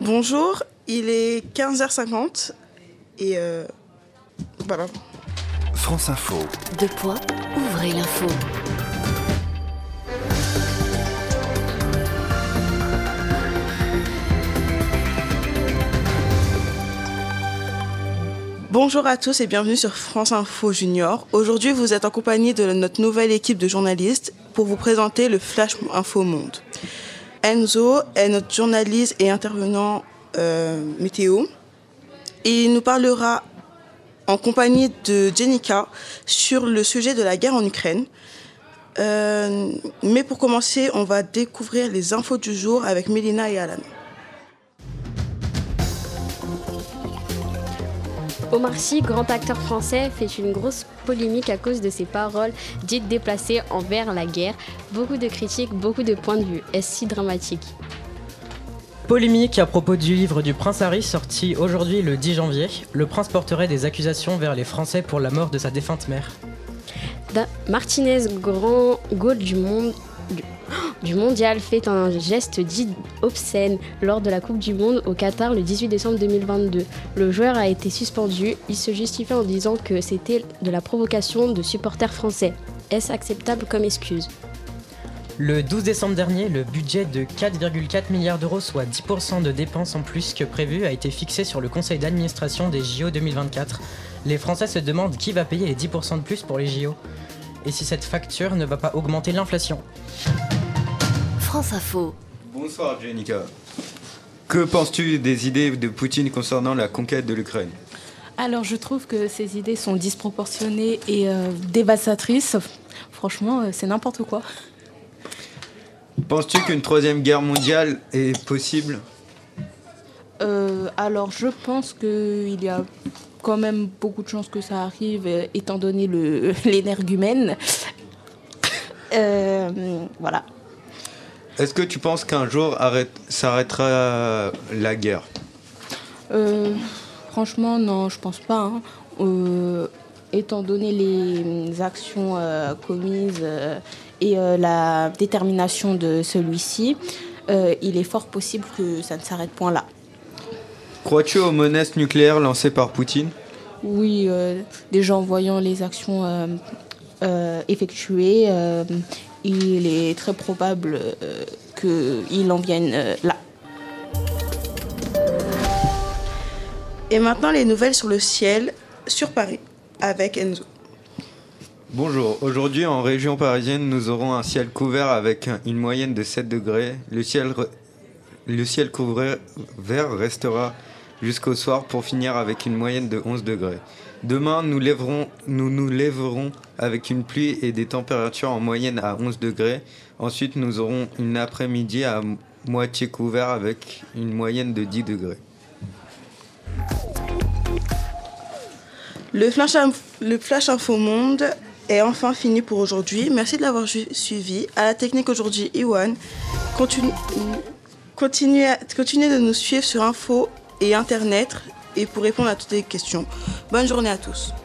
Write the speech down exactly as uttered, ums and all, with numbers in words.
Bonjour, il est quinze heures cinquante et euh, voilà. France Info. Deux points, ouvrez l'info. Bonjour à tous et bienvenue sur France Info Junior. Aujourd'hui, vous êtes en compagnie de notre nouvelle équipe de journalistes pour vous présenter le Flash Info Monde. Enzo est notre journaliste et intervenant euh, météo. Et il nous parlera en compagnie de Jenica sur le sujet de la guerre en Ukraine. Euh, mais pour commencer, on va découvrir les infos du jour avec Mélina et Alan. Omar Sy, grand acteur français, fait une grosse polémique à cause de ses paroles dites déplacées envers la guerre. Beaucoup de critiques, beaucoup de points de vue. Est-ce si dramatique ? Polémique à propos du livre du prince Harry sorti aujourd'hui le dix janvier. Le prince porterait des accusations vers les Français pour la mort de sa défunte mère. Martinez, grand goal du monde... Du... du mondial, fait un geste dit obscène lors de la Coupe du Monde au Qatar le dix-huit décembre deux mille vingt-deux. Le joueur a été suspendu. Il se justifiait en disant que c'était de la provocation de supporters français. Est-ce acceptable comme excuse ? Le douze décembre dernier, le budget de quatre virgule quatre milliards d'euros, soit dix pour cent de dépenses en plus que prévu, a été fixé sur le conseil d'administration des J O deux mille vingt-quatre. Les Français se demandent qui va payer les dix pour cent de plus pour les J O et si cette facture ne va pas augmenter l'inflation. France Info. Bonsoir Jenica. Que penses-tu des idées de Poutine concernant la conquête de l'Ukraine ? Alors je trouve que ces idées sont disproportionnées et euh, dévastatrices. Franchement, euh, c'est n'importe quoi. Penses-tu qu'une troisième guerre mondiale est possible ? euh, Alors je pense qu'il y a quand même beaucoup de chances que ça arrive, euh, étant donné le, l'énergumène. euh, voilà. Est-ce que tu penses qu'un jour arrête, s'arrêtera la guerre ? euh, Franchement, non, je pense pas. Hein. Euh, étant donné les actions euh, commises euh, et euh, la détermination de celui-ci, euh, il est fort possible que ça ne s'arrête point là. Crois-tu aux menaces nucléaires lancées par Poutine ? Oui, euh, déjà en voyant les actions euh, euh, effectuées, euh, il est très probable euh, qu'il en vienne euh, là. Et maintenant, les nouvelles sur le ciel sur Paris avec Enzo. Bonjour, aujourd'hui en région parisienne, nous aurons un ciel couvert avec une moyenne de sept degrés. Le ciel, re... le ciel couvert restera jusqu'au soir pour finir avec une moyenne de onze degrés. Demain, nous, lèverons, nous nous lèverons avec une pluie et des températures en moyenne à onze degrés. Ensuite, nous aurons une après-midi à moitié couvert avec une moyenne de dix degrés. Le Flash, Inf- le Flash Info Monde est enfin fini pour aujourd'hui. Merci de l'avoir ju- suivi. À la technique aujourd'hui, Iwan. Continue, continuez, à- continuez de nous suivre sur Info et Internet et pour répondre à toutes les questions. Bonne journée à tous.